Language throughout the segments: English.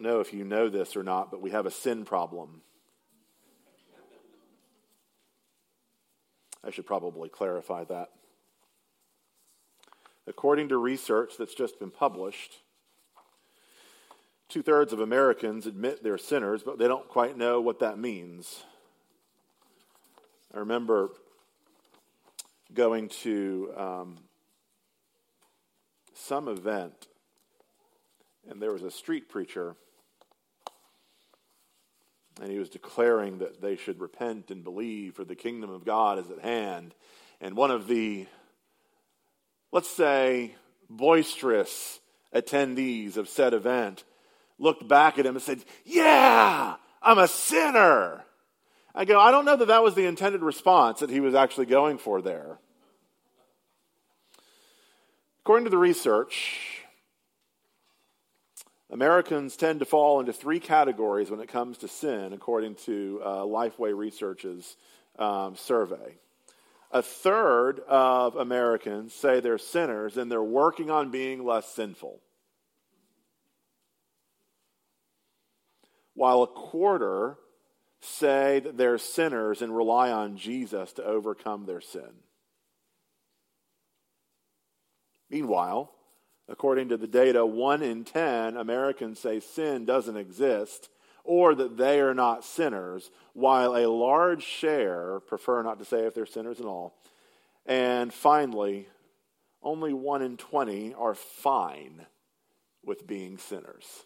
don't know if you know this or not, but we have a sin problem. I should probably clarify that. According to research that's just been published, 2/3 of Americans admit they're sinners, but they don't quite know what that means. I remember going to some event, and there was a street preacher, and he was declaring that they should repent and believe, for the kingdom of God is at hand. And one of the, let's say, boisterous attendees of said event looked back at him and said, "Yeah, I'm a sinner." I go, I don't know that that was the intended response that he was actually going for there. According to the research, Americans tend to fall into 3 categories when it comes to sin, according to Lifeway Research's survey. 1/3 of Americans say they're sinners and they're working on being less sinful, while 1/4 say that they're sinners and rely on Jesus to overcome their sin. Meanwhile, according to the data, 1 in 10 Americans say sin doesn't exist or that they are not sinners, while a large share prefer not to say if they're sinners at all. And finally, only 1 in 20 are fine with being sinners.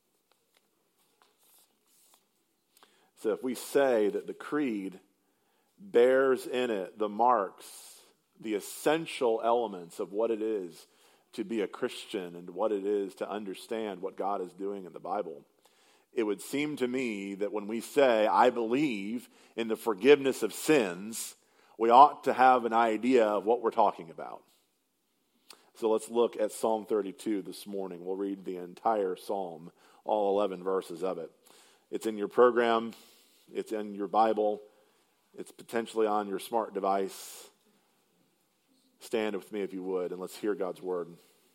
So if we say that the creed bears in it the marks, the essential elements of what it is to be a Christian and what it is to understand what God is doing in the Bible, it would seem to me that when we say, I believe in the forgiveness of sins, we ought to have an idea of what we're talking about. So let's look at Psalm 32 this morning. We'll read the entire psalm, all 11 verses of it. It's in your program. It's in your Bible. It's potentially on your smart device. Stand with me if you would, and let's hear God's word.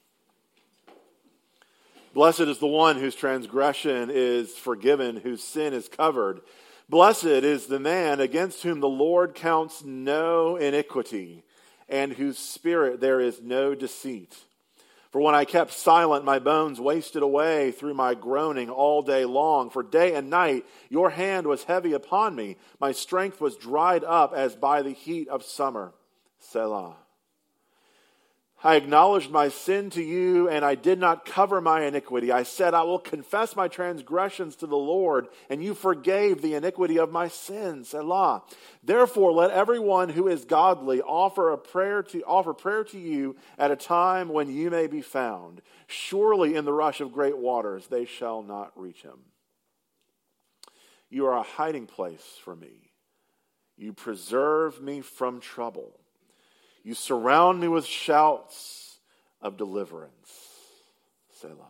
Blessed is the one whose transgression is forgiven, whose sin is covered. Blessed is the man against whom the Lord counts no iniquity, and whose spirit there is no deceit. For when I kept silent, my bones wasted away through my groaning all day long. For day and night your hand was heavy upon me. My strength was dried up as by the heat of summer. Selah. I acknowledged my sin to you, and I did not cover my iniquity. I said, I will confess my transgressions to the Lord, and you forgave the iniquity of my sins. Selah. Therefore, let everyone who is godly offer prayer to you at a time when you may be found. Surely in the rush of great waters they shall not reach him. You are a hiding place for me. You preserve me from trouble. You surround me with shouts of deliverance. Selah.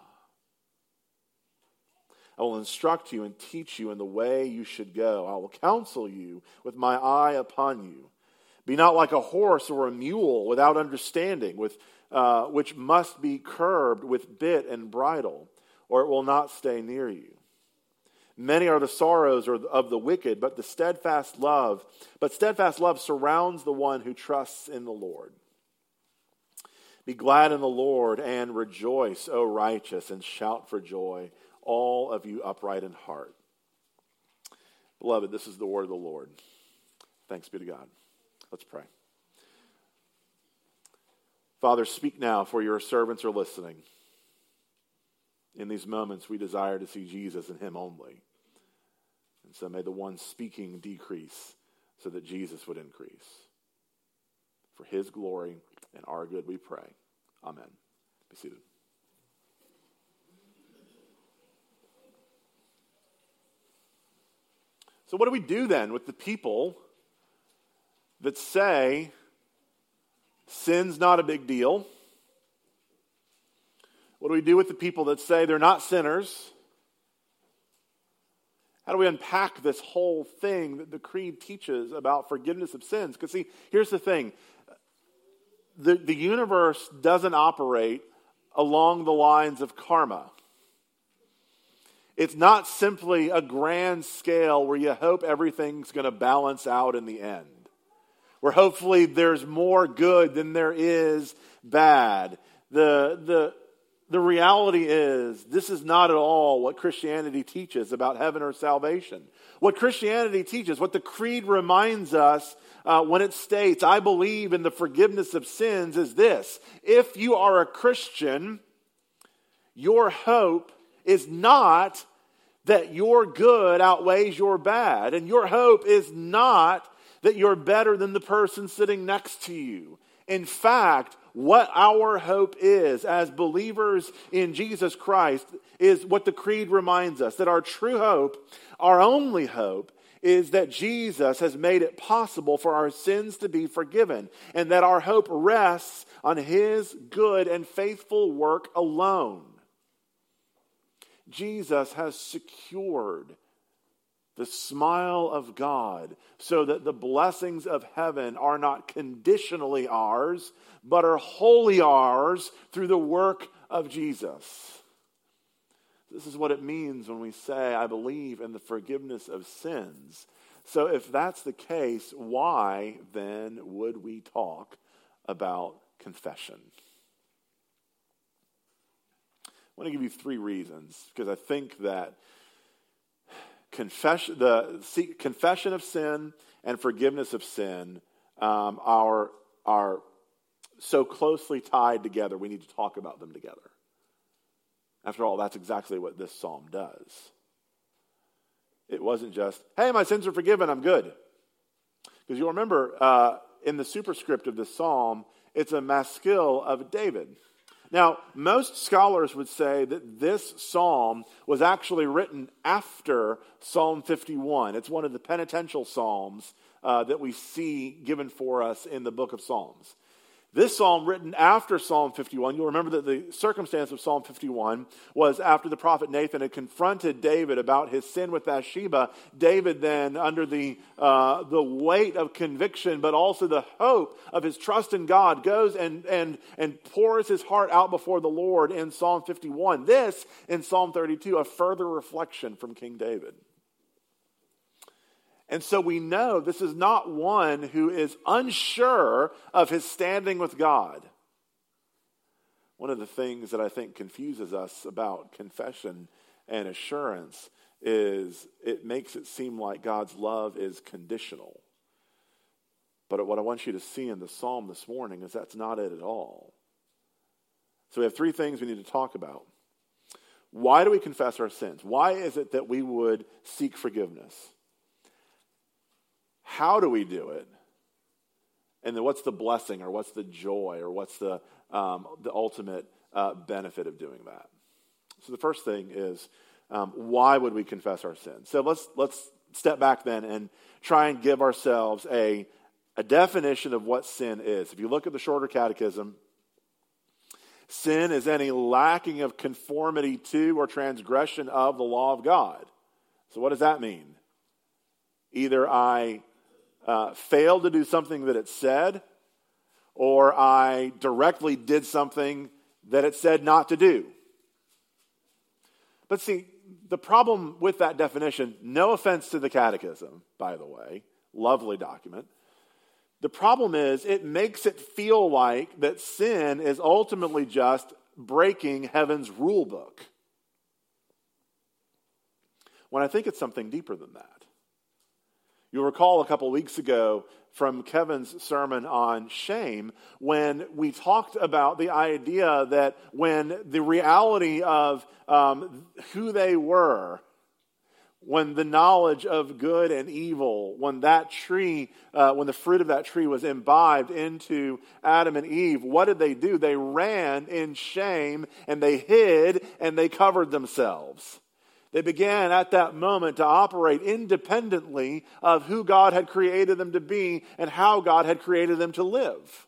I will instruct you and teach you in the way you should go. I will counsel you with my eye upon you. Be not like a horse or a mule without understanding, which must be curbed with bit and bridle, or it will not stay near you. Many are the sorrows of the wicked, but steadfast love surrounds the one who trusts in the Lord. Be glad in the Lord and rejoice, O righteous, and shout for joy, all of you upright in heart. Beloved, this is the word of the Lord. Thanks be to God. Let's pray. Father, speak now, for your servants are listening. In these moments, we desire to see Jesus and him only. And so may the one speaking decrease so that Jesus would increase. For his glory and our good we pray. Amen. Be seated. So what do we do then with the people that say sin's not a big deal? What do we do with the people that say they're not sinners? How do we unpack this whole thing that the creed teaches about forgiveness of sins? Because see, here's the thing. The universe doesn't operate along the lines of karma. It's not simply a grand scale where you hope everything's going to balance out in the end, where hopefully there's more good than there is bad. The reality is, this is not at all what Christianity teaches about heaven or salvation. What Christianity teaches, what the Creed reminds us when it states, I believe in the forgiveness of sins, is this: if you are a Christian, your hope is not that your good outweighs your bad, and your hope is not that you're better than the person sitting next to you. In fact, what our hope is as believers in Jesus Christ is what the Creed reminds us, that our true hope, our only hope, is that Jesus has made it possible for our sins to be forgiven, and that our hope rests on his good and faithful work alone. Jesus has secured the smile of God so that the blessings of heaven are not conditionally ours, but are wholly ours through the work of Jesus. This is what it means when we say, I believe in the forgiveness of sins. So if that's the case, why then would we talk about confession? I want to give you 3 reasons, because I think that confession of sin and forgiveness of sin are so closely tied together. We need to talk about them together. After all, that's exactly what this psalm does. It wasn't just, hey, my sins are forgiven, I'm good. Because you'll remember in the superscript of this psalm, it's a maskil of David. Now, most scholars would say that this psalm was actually written after Psalm 51. It's one of the penitential psalms that we see given for us in the book of Psalms. This psalm written after Psalm 51, you'll remember that the circumstance of Psalm 51 was after the prophet Nathan had confronted David about his sin with Bathsheba. David then, under the weight of conviction, but also the hope of his trust in God, goes and pours his heart out before the Lord in Psalm 51. This, in Psalm 32, a further reflection from King David. And so we know this is not one who is unsure of his standing with God. One of the things that I think confuses us about confession and assurance is it makes it seem like God's love is conditional. But what I want you to see in the psalm this morning is that's not it at all. So we have 3 things we need to talk about. Why do we confess our sins? Why is it that we would seek forgiveness? How do we do it? And then what's the blessing, or what's the joy, or what's the ultimate benefit of doing that? So the first thing is, why would we confess our sins? So let's step back then and try and give ourselves a definition of what sin is. If you look at the Shorter Catechism, sin is any lacking of conformity to or transgression of the law of God. So what does that mean? Either I failed to do something that it said, or I directly did something that it said not to do. But see, the problem with that definition, no offense to the Catechism, by the way, lovely document. The problem is it makes it feel like that sin is ultimately just breaking heaven's rule book, when I think it's something deeper than that. You'll recall a couple weeks ago from Kevin's sermon on shame, when we talked about the idea that when the reality of who they were, when the knowledge of good and evil, when that tree, when the fruit of that tree was imbibed into Adam and Eve, what did they do? They ran in shame, and they hid, and they covered themselves. They began at that moment to operate independently of who God had created them to be and how God had created them to live.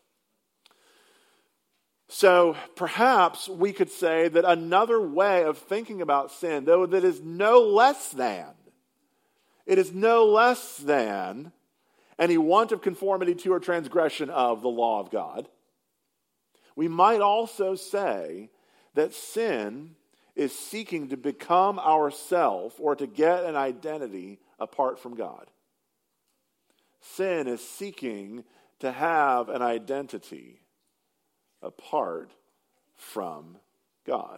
So perhaps we could say that another way of thinking about sin, though that is no less than, it is no less than any want of conformity to or transgression of the law of God. We might also say that sin is seeking to become ourself or to get an identity apart from God. Sin is seeking to have an identity apart from God.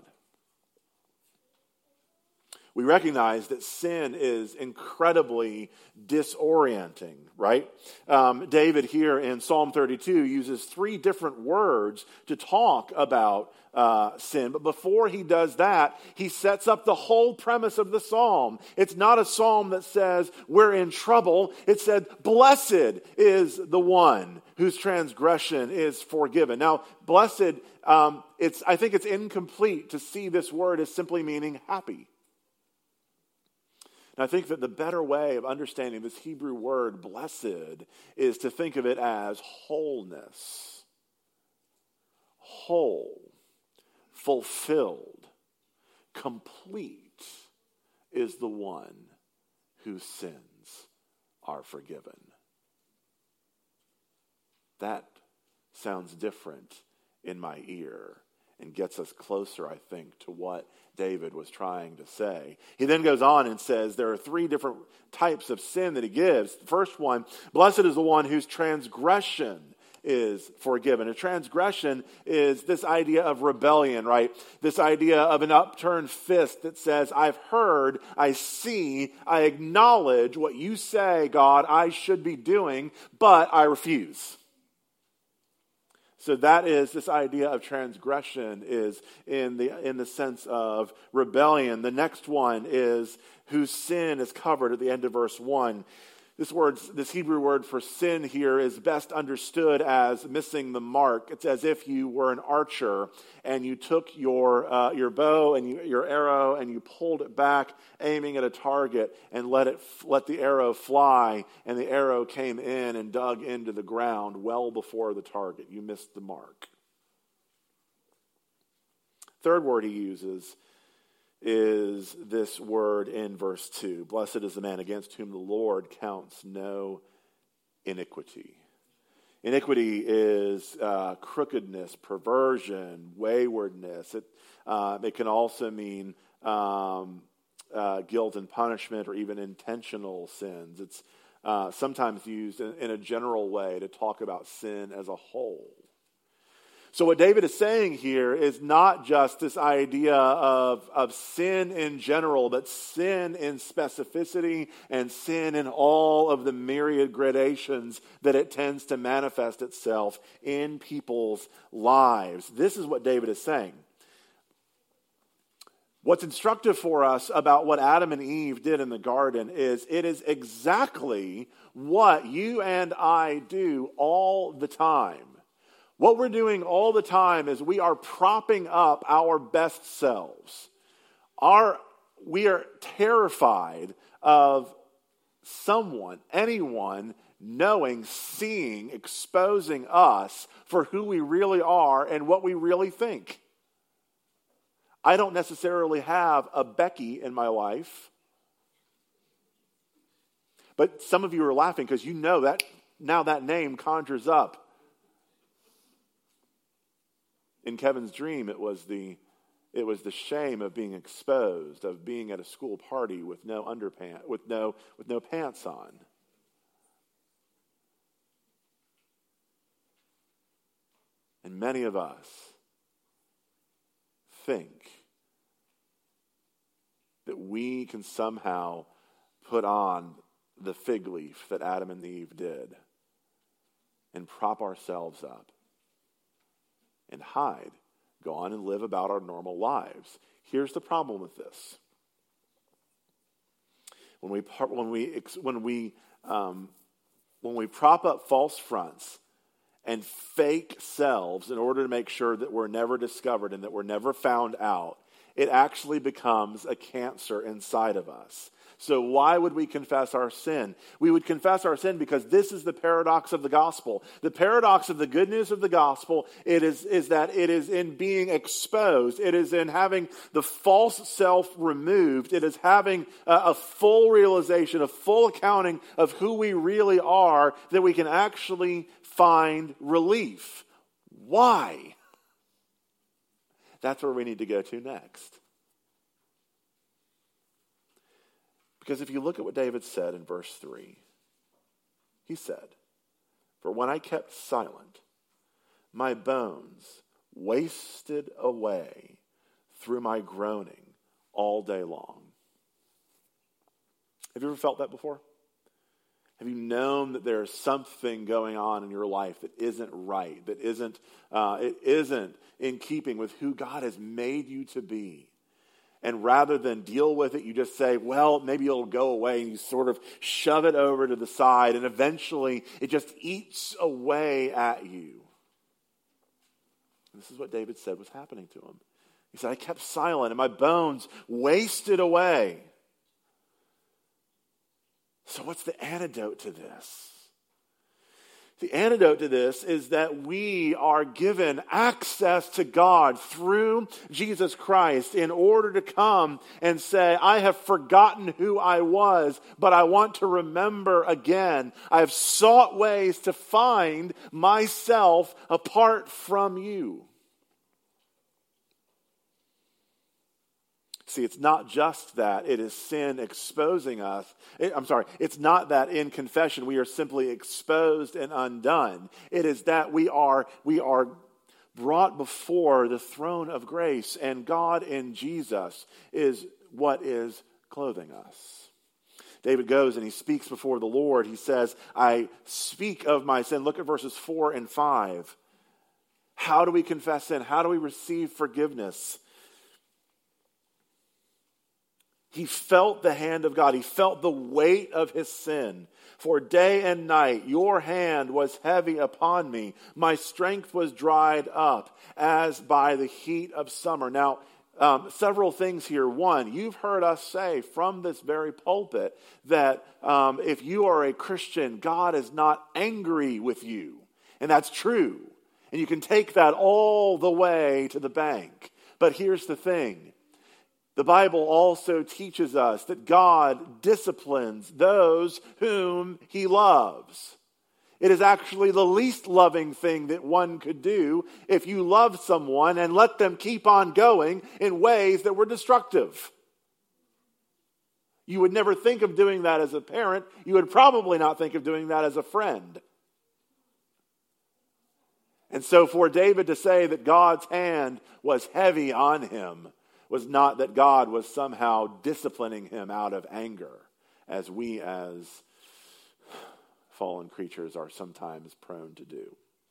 We recognize that sin is incredibly disorienting, right? David here in Psalm 32 uses 3 different words to talk about sin. But before he does that, he sets up the whole premise of the psalm. It's not a psalm that says we're in trouble. It said, blessed is the one whose transgression is forgiven. Now, blessed, I think it's incomplete to see this word as simply meaning happy. And I think that the better way of understanding this Hebrew word, blessed, is to think of it as wholeness. Whole, fulfilled, complete is the one whose sins are forgiven. That sounds different in my ear and gets us closer, I think, to what David was trying to say. He then goes on and says there are 3 different types of sin that he gives. The first one, blessed is the one whose transgression is forgiven. A transgression is this idea of rebellion, right? This idea of an upturned fist that says, I've heard, I see, I acknowledge what you say, God, I should be doing, but I refuse. So that is this idea of transgression is in the sense of rebellion. The next one is whose sin is covered at the end of verse 1. This Hebrew word for sin here is best understood as missing the mark. It's as if you were an archer and you took your bow and your arrow and you pulled it back, aiming at a target, and let the arrow fly, and the arrow came in and dug into the ground well before the target. You missed the mark. Third word he uses is this word in verse 2. Blessed is the man against whom the Lord counts no iniquity. Iniquity is crookedness, perversion, waywardness. It can also mean guilt and punishment or even intentional sins. It's sometimes used in a general way to talk about sin as a whole. So what David is saying here is not just this idea of sin in general, but sin in specificity and sin in all of the myriad gradations that it tends to manifest itself in people's lives. This is what David is saying. What's instructive for us about what Adam and Eve did in the garden is it is exactly what you and I do all the time. What we're doing all the time is we are propping up our best selves. We are terrified of someone, anyone, knowing, seeing, exposing us for who we really are and what we really think. I don't necessarily have a Becky in my life. But some of you are laughing because you know that now that name conjures up. In Kevin's dream, it was the shame of being exposed, of being at a school party with no underpants, with no pants on. And many of us think that we can somehow put on the fig leaf that Adam and Eve did and prop ourselves up and hide, go on and live about our normal lives. Here's the problem with this. When we prop up false fronts and fake selves in order to make sure that we're never discovered and that we're never found out, it actually becomes a cancer inside of us. So why would we confess our sin? We would confess our sin because this is the paradox of the gospel. The paradox of the good news of the gospel is that it is in being exposed. It is in having the false self removed. It is having a full realization, a full accounting of who we really are that we can actually find relief. Why? That's where we need to go to next. Because if you look at what David said in verse 3, he said, "For when I kept silent, my bones wasted away through my groaning all day long." Have you ever felt that before? Have you known that there's something going on in your life that isn't right, that it isn't in keeping with who God has made you to be? And rather than deal with it, you just say, well, maybe it'll go away, and you sort of shove it over to the side, and eventually it just eats away at you. And this is what David said was happening to him. He said, I kept silent, and my bones wasted away. So what's the antidote to this? The antidote to this is that we are given access to God through Jesus Christ in order to come and say, I have forgotten who I was, but I want to remember again. I have sought ways to find myself apart from you. See, it's not just that it is sin exposing us. It's not that in confession we are simply exposed and undone. It is that we are brought before the throne of grace, and God in Jesus is what is clothing us. David goes and he speaks before the Lord. He says, I speak of my sin. Look at verses 4 and 5. How do we confess sin? How do we receive forgiveness? He felt the hand of God. He felt the weight of his sin. For day and night your hand was heavy upon me. My strength was dried up as by the heat of summer. Now, several things here. One, you've heard us say from this very pulpit that if you are a Christian, God is not angry with you. And that's true. And you can take that all the way to the bank. But here's the thing. The Bible also teaches us that God disciplines those whom he loves. It is actually the least loving thing that one could do if you love someone and let them keep on going in ways that were destructive. You would never think of doing that as a parent. You would probably not think of doing that as a friend. And so for David to say that God's hand was heavy on him was not that God was somehow disciplining him out of anger, as we as fallen creatures are sometimes prone to do.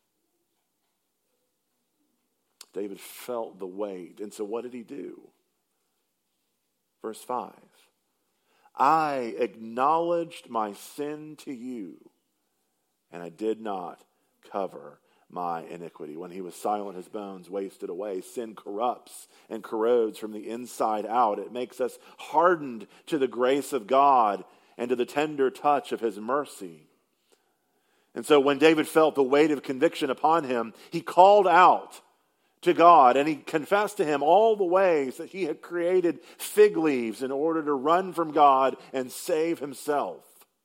David felt the weight, and so what did he do? Verse 5, I acknowledged my sin to you, and I did not cover my iniquity. When he was silent, his bones wasted away. Sin corrupts and corrodes from the inside out. It makes us hardened to the grace of God and to the tender touch of his mercy. And so when David felt the weight of conviction upon him, he called out to God and he confessed to him all the ways that he had created fig leaves in order to run from God and save himself.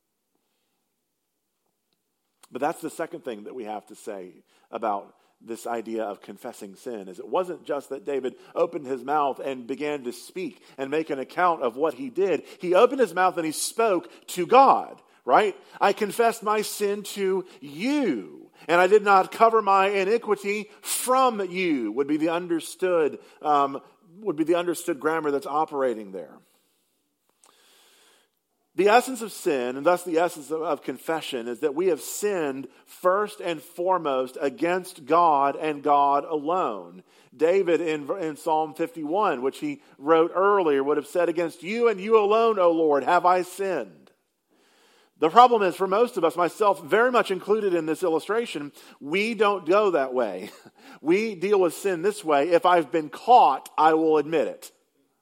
But that's the second thing that we have to say about this idea of confessing sin, is it wasn't just that David opened his mouth and began to speak and make an account of what he did. He opened his mouth and he spoke to God, right? I confessed my sin to you, and I did not cover my iniquity from you, would be the understood grammar that's operating there. The essence of sin, and thus the essence of confession, is that we have sinned first and foremost against God and God alone. David in Psalm 51, which he wrote earlier, would have said, against you and you alone, O Lord, have I sinned. The problem is, for most of us, myself very much included in this illustration, we don't go that way. We deal with sin this way. If I've been caught, I will admit it.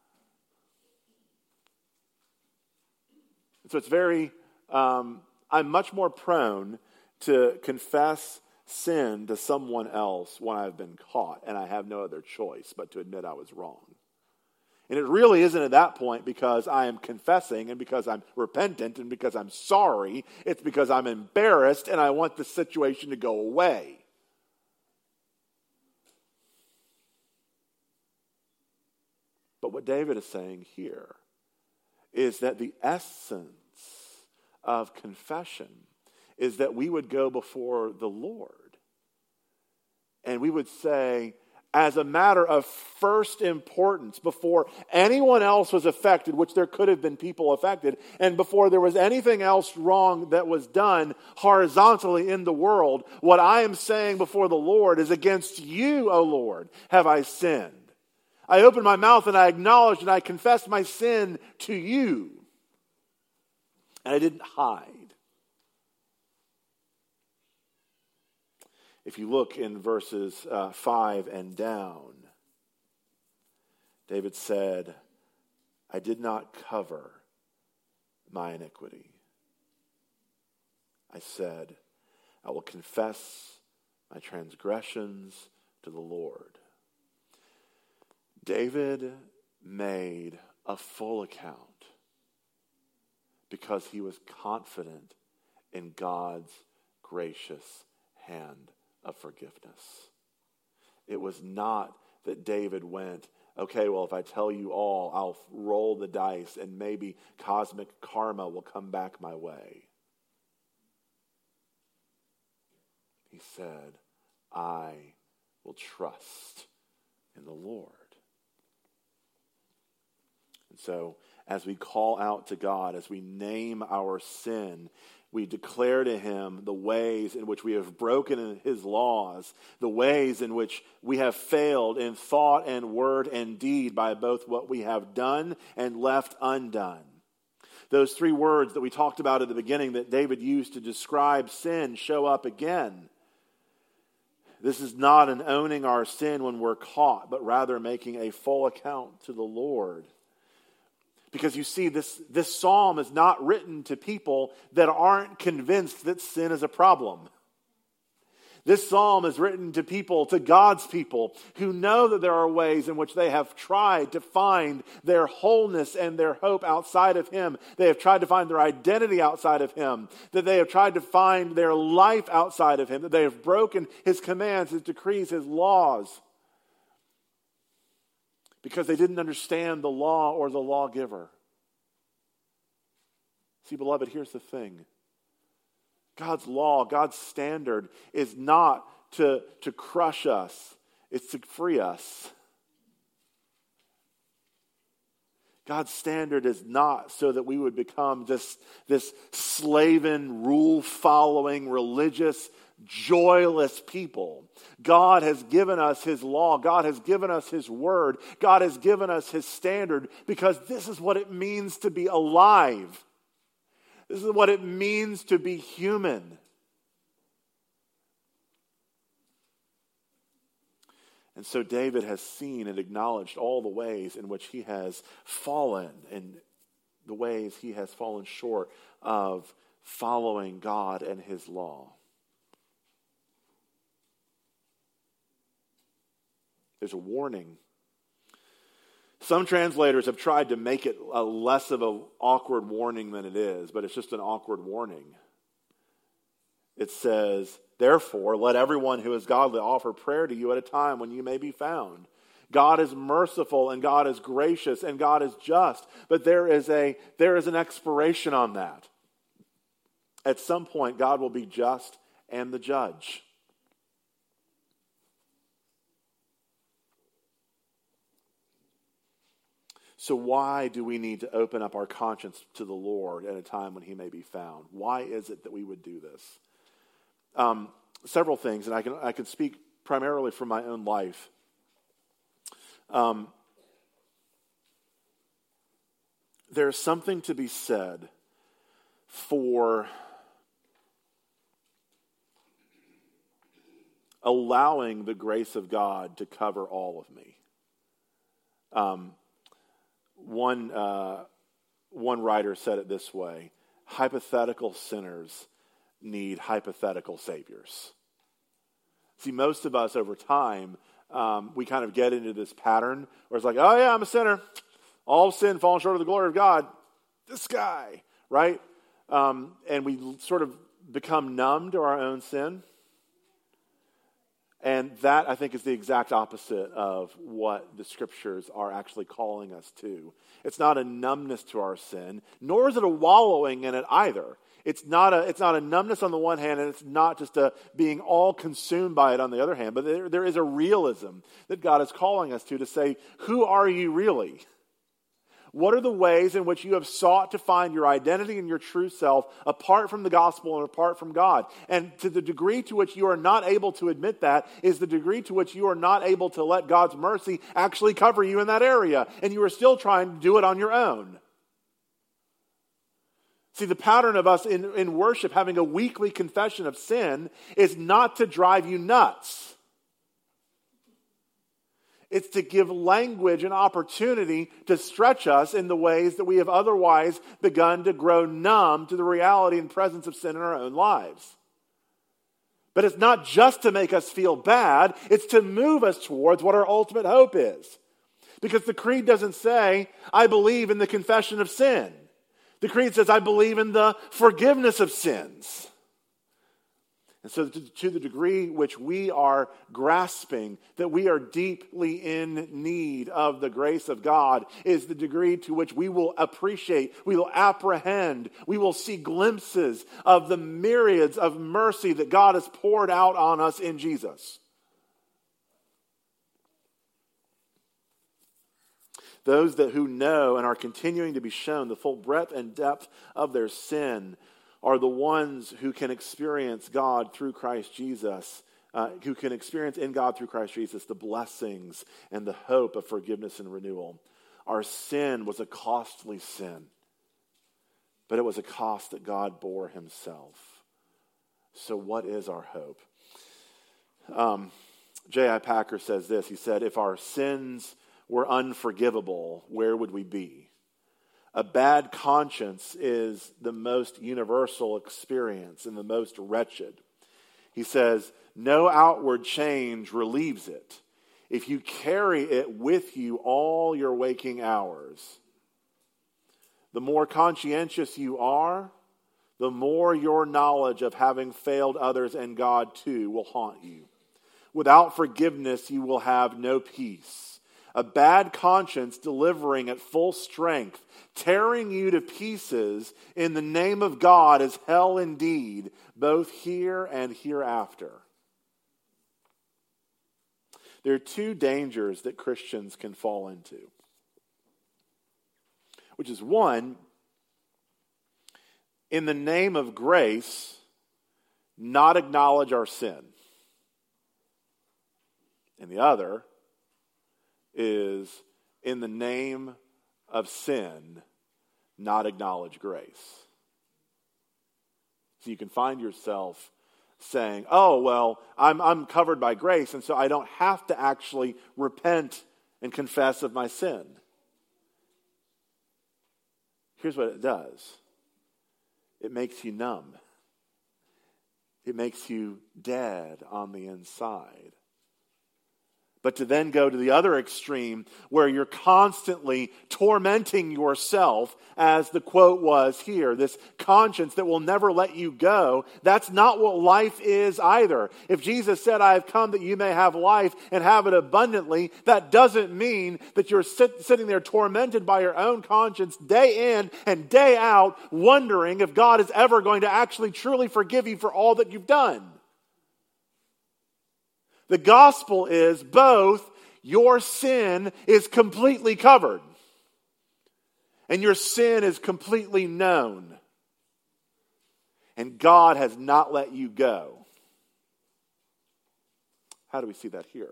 So it's I'm much more prone to confess sin to someone else when I've been caught and I have no other choice but to admit I was wrong. And it really isn't at that point because I am confessing and because I'm repentant and because I'm sorry. It's because I'm embarrassed and I want the situation to go away. But what David is saying here is that the essence of confession is that we would go before the Lord and we would say, as a matter of first importance, before anyone else was affected, which there could have been people affected, and before there was anything else wrong that was done horizontally in the world, what I am saying before the Lord is, against you, O Lord, have I sinned. I opened my mouth and I acknowledged and I confessed my sin to you. And I didn't hide. If you look in verses 5 and down, David said, I did not cover my iniquity. I said, I will confess my transgressions to the Lord. David made a full account because he was confident in God's gracious hand of forgiveness. It was not that David went, okay, well, if I tell you all, I'll roll the dice and maybe cosmic karma will come back my way. He said, I will trust in the Lord. And so, as we call out to God, as we name our sin, we declare to him the ways in which we have broken his laws, the ways in which we have failed in thought and word and deed by both what we have done and left undone. Those three words that we talked about at the beginning that David used to describe sin show up again. This is not an owning our sin when we're caught, but rather making a full account to the Lord. Because you see, this psalm is not written to people that aren't convinced that sin is a problem. This psalm is written to people, to God's people, who know that there are ways in which they have tried to find their wholeness and their hope outside of him. They have tried to find their identity outside of him. That they have tried to find their life outside of him. That they have broken his commands, his decrees, his laws. Because they didn't understand the law or the lawgiver. See, beloved, here's the thing. God's law, God's standard is not to crush us. It's to free us. God's standard is not so that we would become this slaven, rule-following, religious, joyless people. God has given us his law. God has given us his word. God has given us his standard because this is what it means to be alive. This is what it means to be human. And so David has seen and acknowledged all the ways in which he has fallen and the ways he has fallen short of following God and his law. There's a warning. Some translators have tried to make it a less of an awkward warning than it is, but it's just an awkward warning. It says, therefore, let everyone who is godly offer prayer to you at a time when you may be found. God is merciful and God is gracious and God is just, but there is an expiration on that. At some point, God will be just and the judge. So why do we need to open up our conscience to the Lord at a time when he may be found? Why is it that we would do this? Several things, and I can speak primarily from my own life. There's something to be said for allowing the grace of God to cover all of me. One writer said it this way: hypothetical sinners need hypothetical saviors. See, most of us over time, we kind of get into this pattern where it's like, oh yeah, I'm a sinner. All sin falling short of the glory of God. This guy, right? And we sort of become numb to our own sin. And that, I think, is the exact opposite of what the Scriptures are actually calling us to. It's not a numbness to our sin, nor is it a wallowing in it either. It's not a numbness on the one hand, and it's not just a being all consumed by it on the other hand. But there is a realism that God is calling us to say, who are you really? What are the ways in which you have sought to find your identity and your true self apart from the gospel and apart from God? And to the degree to which you are not able to admit that is the degree to which you are not able to let God's mercy actually cover you in that area. And you are still trying to do it on your own. See, the pattern of us in worship having a weekly confession of sin is not to drive you nuts. It's to give language an opportunity to stretch us in the ways that we have otherwise begun to grow numb to the reality and presence of sin in our own lives. But it's not just to make us feel bad, it's to move us towards what our ultimate hope is. Because the creed doesn't say, I believe in the confession of sin. The creed says, I believe in the forgiveness of sins. And so to the degree which we are grasping that we are deeply in need of the grace of God is the degree to which we will appreciate, we will apprehend, we will see glimpses of the myriads of mercy that God has poured out on us in Jesus. Those who know and are continuing to be shown the full breadth and depth of their sin are the ones who can experience God through Christ Jesus, who can experience in God through Christ Jesus the blessings and the hope of forgiveness and renewal. Our sin was a costly sin, but it was a cost that God bore himself. So what is our hope? J.I. Packer says this. He said, if our sins were unforgivable, where would we be? A bad conscience is the most universal experience and the most wretched. He says, no outward change relieves it if you carry it with you all your waking hours. The more conscientious you are, the more your knowledge of having failed others and God too will haunt you. Without forgiveness, you will have no peace. A bad conscience delivering at full strength, tearing you to pieces in the name of God is hell indeed, both here and hereafter. There are two dangers that Christians can fall into. Which is one, in the name of grace, not acknowledge our sin. And the other is, in the name of sin, not acknowledge grace. So you can find yourself saying, oh, well, I'm covered by grace, and so I don't have to actually repent and confess of my sin. Here's what it does. It makes you numb. It makes you dead on the inside. But to then go to the other extreme where you're constantly tormenting yourself, as the quote was here, this conscience that will never let you go, that's not what life is either. If Jesus said, I have come that you may have life and have it abundantly, that doesn't mean that you're sitting there tormented by your own conscience day in and day out, wondering if God is ever going to actually truly forgive you for all that you've done. The gospel is both your sin is completely covered and your sin is completely known. And God has not let you go. How do we see that here?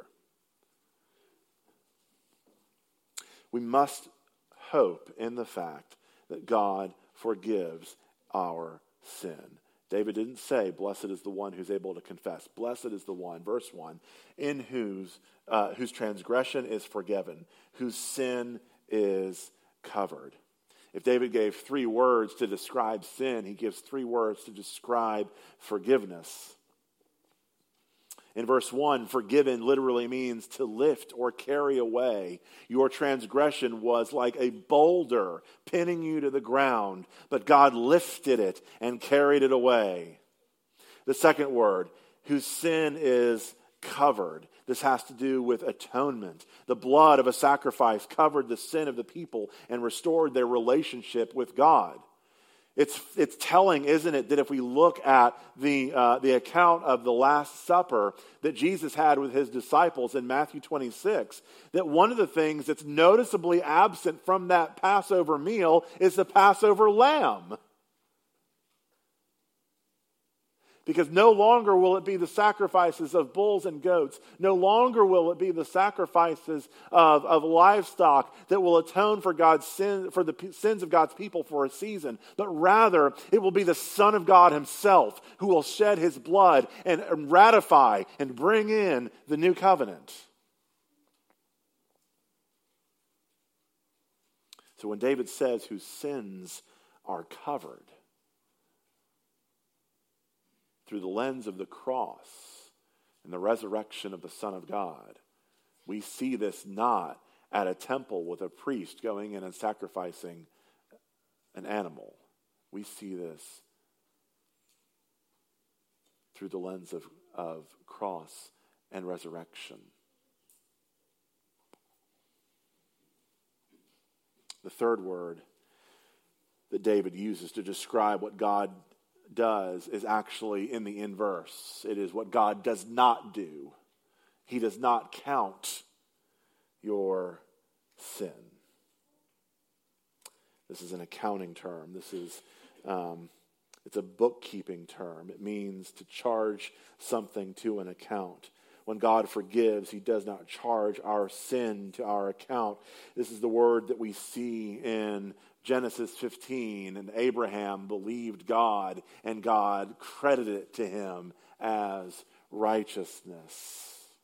We must hope in the fact that God forgives our sin. David didn't say, blessed is the one who's able to confess. Blessed is the one, verse 1, in whose transgression is forgiven, whose sin is covered. If David gave 3 words to describe sin, he gives 3 words to describe forgiveness. In verse 1, forgiven literally means to lift or carry away. Your transgression was like a boulder pinning you to the ground, but God lifted it and carried it away. The second word, whose sin is covered. This has to do with atonement. The blood of a sacrifice covered the sin of the people and restored their relationship with God. It's telling, isn't it, that if we look at the account of the Last Supper that Jesus had with his disciples in Matthew 26, that one of the things that's noticeably absent from that Passover meal is the Passover lamb. Because no longer will it be the sacrifices of bulls and goats. No longer will it be the sacrifices of livestock that will atone for God's sin, for the sins of God's people for a season. But rather, it will be the Son of God himself who will shed his blood and ratify and bring in the new covenant. So when David says, whose sins are covered, through the lens of the cross and the resurrection of the Son of God, we see this not at a temple with a priest going in and sacrificing an animal. We see this through the lens of cross and resurrection. The third word that David uses to describe what God does is actually in the inverse. It is what God does not do. He does not count your sin. This is an accounting term. This is it's a bookkeeping term. It means to charge something to an account. When God forgives, he does not charge our sin to our account. This is the word that we see in Genesis 15, and Abraham believed God, and God credited it to him as righteousness.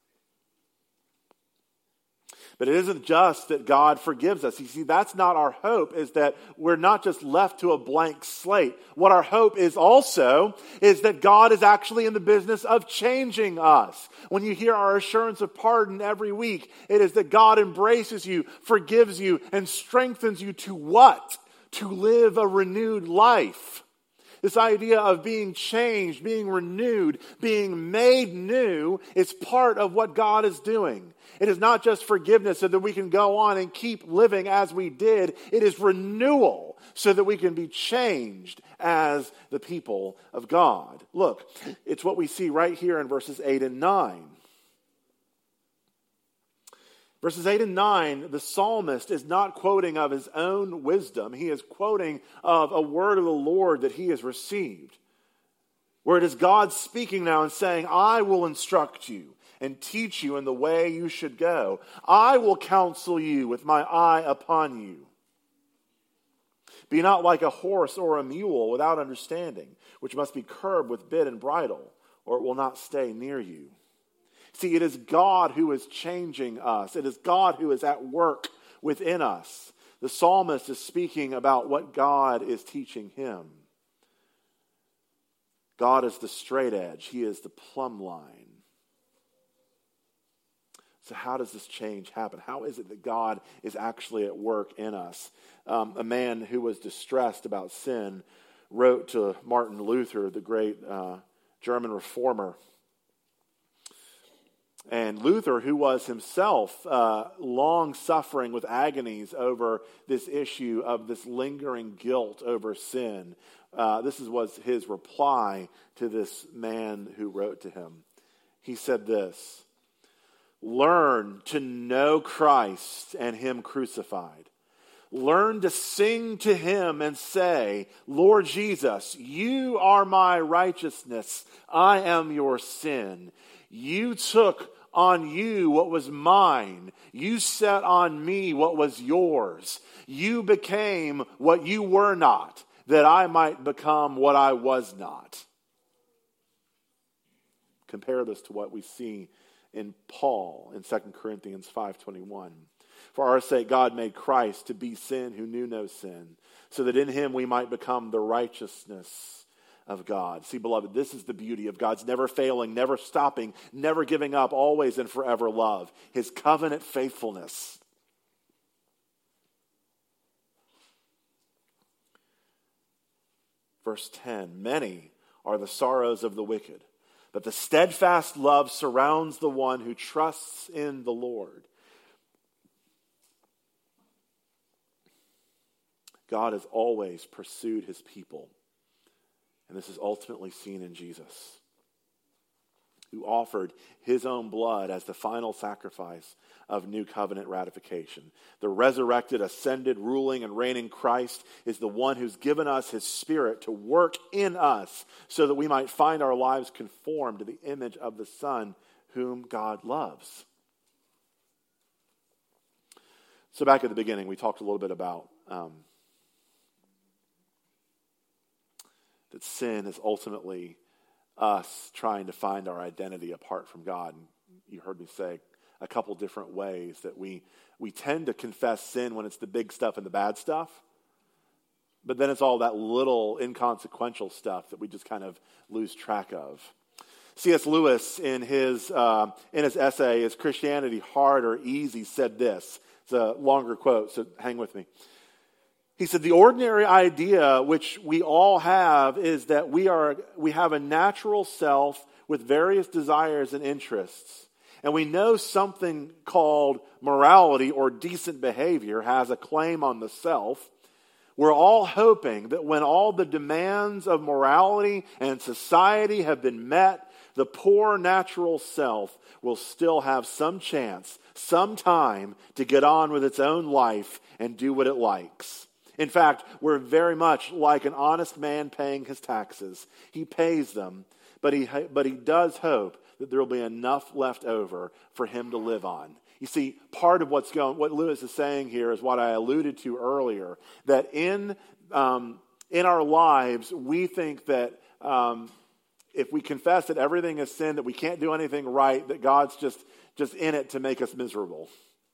But it isn't just that God forgives us. You see, that's not our hope, is that we're not just left to a blank slate. What our hope is also is that God is actually in the business of changing us. When you hear our assurance of pardon every week, it is that God embraces you, forgives you, and strengthens you to what? To live a renewed life. This idea of being changed, being renewed, being made new is part of what God is doing. It is not just forgiveness so that we can go on and keep living as we did. It is renewal so that we can be changed as the people of God. Look, it's what we see right here in verses 8 and 9. Verses 8 and 9, the psalmist is not quoting of his own wisdom. He is quoting of a word of the Lord that he has received. Where it is God speaking now and saying, I will instruct you and teach you in the way you should go. I will counsel you with my eye upon you. Be not like a horse or a mule without understanding, which must be curbed with bit and bridle, or it will not stay near you. See, it is God who is changing us. It is God who is at work within us. The psalmist is speaking about what God is teaching him. God is the straight edge. He is the plumb line. So how does this change happen? How is it that God is actually at work in us? A man who was distressed about sin wrote to Martin Luther, the great German reformer. And Luther, who was himself long suffering with agonies over this issue of this lingering guilt over sin, this was his reply to this man who wrote to him. He said this: learn to know Christ and him crucified. Learn to sing to him and say, Lord Jesus, you are my righteousness. I am your sin. You took on you what was mine. You set on me what was yours. You became what you were not, that I might become what I was not. Compare this to what we see in Paul in 2 Corinthians 5:21. For our sake God made Christ to be sin who knew no sin, so that in him we might become the righteousness of God. See, beloved, this is the beauty of God's never failing, never stopping, never giving up, always and forever love. His covenant faithfulness. Verse 10, many are the sorrows of the wicked, But the steadfast love surrounds the one who trusts in the Lord. God has always pursued his people. And this is ultimately seen in Jesus, who offered his own blood as the final sacrifice of new covenant ratification. The resurrected, ascended, ruling, and reigning Christ is the one who's given us his Spirit to work in us so that we might find our lives conformed to the image of the Son whom God loves. So back at the beginning, we talked a little bit about that sin is ultimately us trying to find our identity apart from God. And you heard me say a couple different ways that we tend to confess sin when it's the big stuff and the bad stuff, but then it's all that little inconsequential stuff that we just kind of lose track of. C.S. Lewis, in his essay, Is Christianity Hard or Easy?, said this. It's a longer quote, so hang with me. He said, the ordinary idea which we all have is that we have a natural self with various desires and interests. And we know something called morality or decent behavior has a claim on the self. We're all hoping that when all the demands of morality and society have been met, the poor natural self will still have some chance, some time to get on with its own life and do what it likes. In fact, we're very much like an honest man paying his taxes. He pays them, but he does hope that there will be enough left over for him to live on. You see, part of what Lewis is saying here is what I alluded to earlier, that in our lives, we think that if we confess that everything is sin, that we can't do anything right, that God's just in it to make us miserable.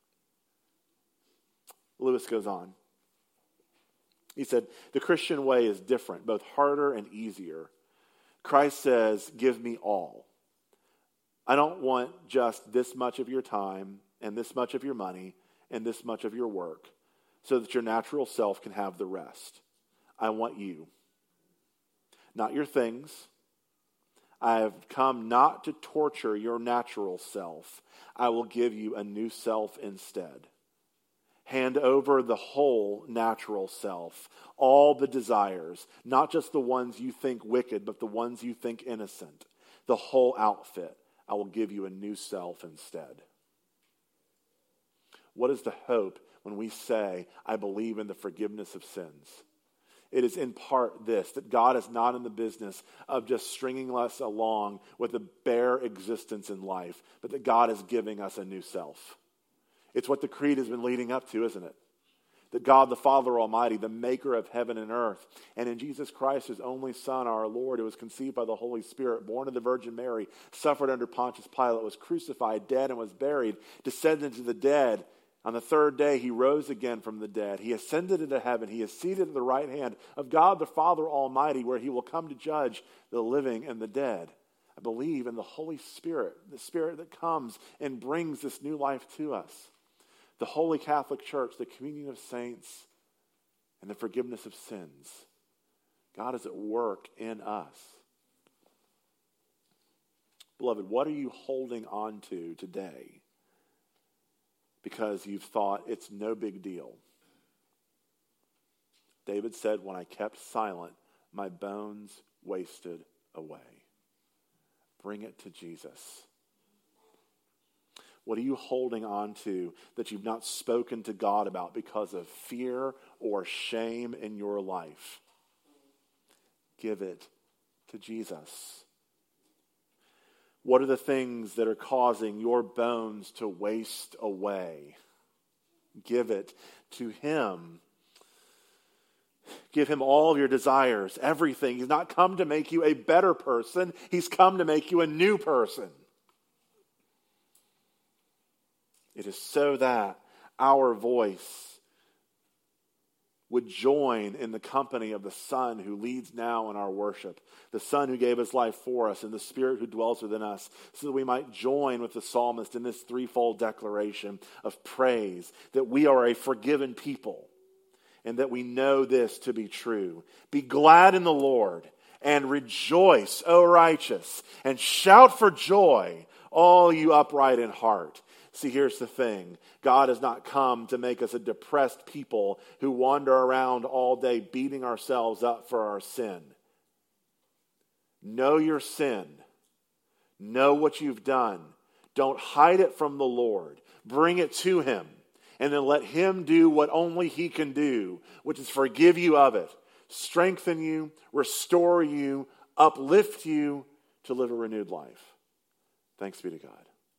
Lewis goes on. He said, the Christian way is different, both harder and easier. Christ says, give me all. I don't want just this much of your time and this much of your money and this much of your work so that your natural self can have the rest. I want you, not your things. I have come not to torture your natural self. I will give you a new self instead. Hand over the whole natural self, all the desires, not just the ones you think wicked, but the ones you think innocent. The whole outfit. I will give you a new self instead. What is the hope when we say, I believe in the forgiveness of sins? It is in part this, that God is not in the business of just stringing us along with a bare existence in life, but that God is giving us a new self. It's what the creed has been leading up to, isn't it? That God the Father Almighty, the maker of heaven and earth, and in Jesus Christ, his only Son, our Lord, who was conceived by the Holy Spirit, born of the Virgin Mary, suffered under Pontius Pilate, was crucified, dead, and was buried, descended into the dead. On the third day, he rose again from the dead. He ascended into heaven. He is seated at the right hand of God the Father Almighty, where he will come to judge the living and the dead. I believe in the Holy Spirit, the Spirit that comes and brings this new life to us. The Holy Catholic Church, the communion of saints, and the forgiveness of sins. God is at work in us. Beloved, what are you holding on to today because you've thought it's no big deal? David said, when I kept silent, my bones wasted away. Bring it to Jesus. What are you holding on to that you've not spoken to God about because of fear or shame in your life? Give it to Jesus. What are the things that are causing your bones to waste away? Give it to him. Give him all of your desires, everything. He's not come to make you a better person. He's come to make you a new person. It is so that our voice would join in the company of the Son who leads now in our worship, the Son who gave his life for us, and the Spirit who dwells within us, so that we might join with the psalmist in this threefold declaration of praise, that we are a forgiven people, and that we know this to be true. Be glad in the Lord, And rejoice, O righteous, and shout for joy, all you upright in heart. See, here's the thing. God has not come to make us a depressed people who wander around all day beating ourselves up for our sin. Know your sin. Know what you've done. Don't hide it from the Lord. Bring it to him. And then let him do what only he can do, which is forgive you of it, strengthen you, restore you, uplift you to live a renewed life. Thanks be to God.